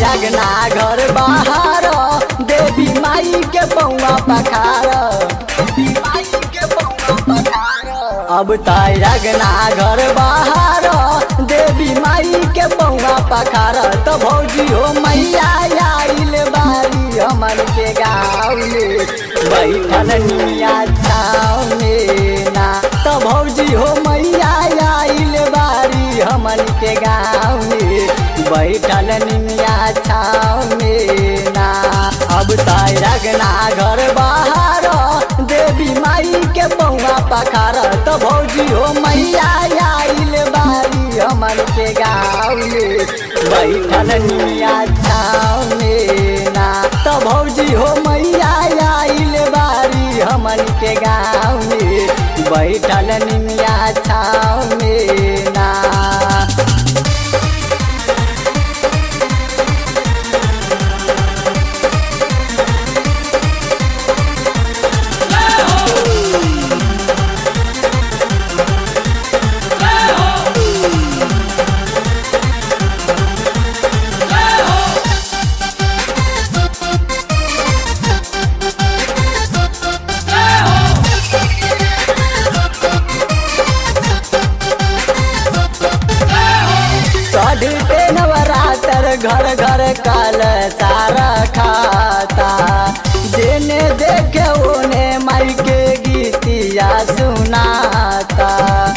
अगना घर बाहर देवी माई के पौआ पखार अब ताई अगना घर बाहर देवी माई के पौआ पखार तो भौजी हो मैया आइल बारी हमन के गाँव में बैठल निया छाव में ना तो भौजी हो मैया आइल बारी हमन के गाँव में बैठल निया छाव में ना अब ताई अगना घर बाहर देवी माई के पौआ पखार तो भौजी हो मैया आइल बारी हमन के गाँव में बैठल निया छाव में ना तो भौजी हो मैया आइल बारी हमन के गाँव में बैठल निया छाव में ना। चढ़ते नवरात्र घर घर काल सारा खाता जेने देखे ओने माई के गीतिया सुनाता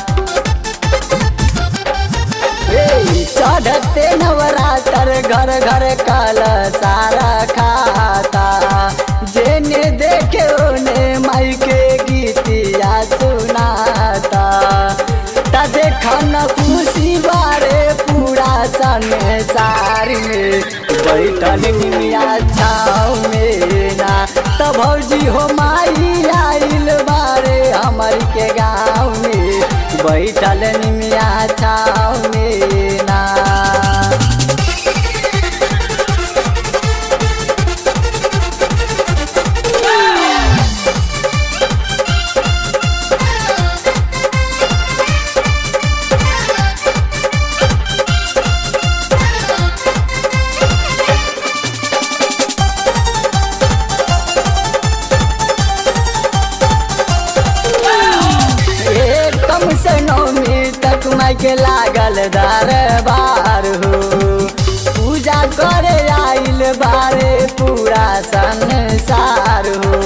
चढ़ते नवरात्र घर घर काल सारा खाता जेने देखे ओने माई के गीतिया सुनाता ता देखन खुशी बारे पूरा संसार में बैठल निया छाव में ना तो भौजी हो माई आइल बारे हमर के गाँव में बैठल निया छाव में ना। माई के लागल दरबार हो पूजा करे आइल बारे पूरा संसार हो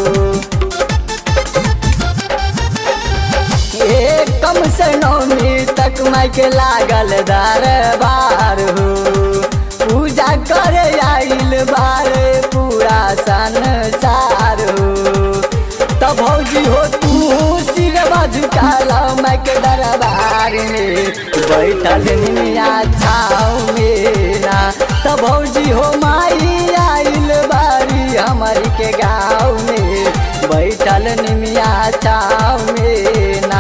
कम से नौमी तक माई के लागल दरबार हो पूजा करे आइल बारे पूरा संसार हो तो भौजी हो तू सिरवा झुकाला माई के दरबार में बैठल निया छाव में ना तो भौजी हो माई आइल बारी हमर के गाँव में बैठल निया छाव में ना।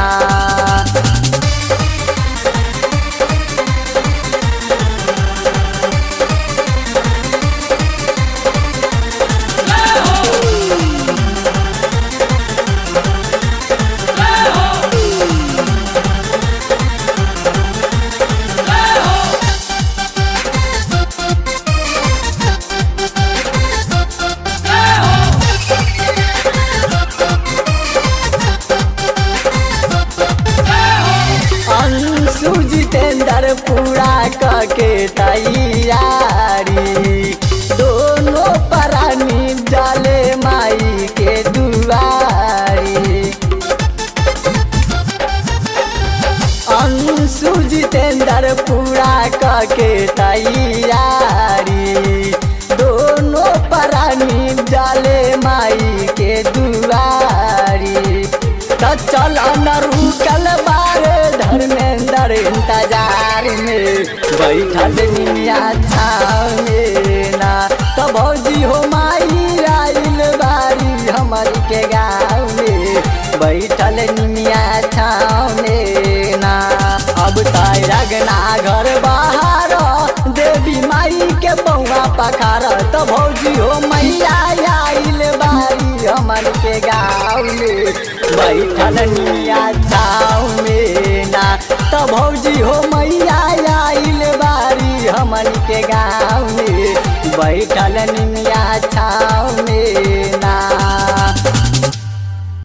जितेंद्र पूरा करके तैयारी दोनों प्राणी डाले माई के दुआरी अंशु जितेंद्र पूरा करके तैयारी दोनों प्राणी डाले माई के दुआरी तो चल न रुकल बारे धर्मेंद्र इंतजार में बैठल निया छाव में ना तो भौजी हो माई आइल बारी हमर के गाँव में बैठल निया छाव में ना अब ताई अगना घर बाहर देवी माई के पौआ पखार तो भौजी हो मैया आइल बारी हमर के गाँव में बैठल निया छाव में ना तो भौजी हो मैया आइल बारी हमन के गाँव में बैठल निमिया छाव में।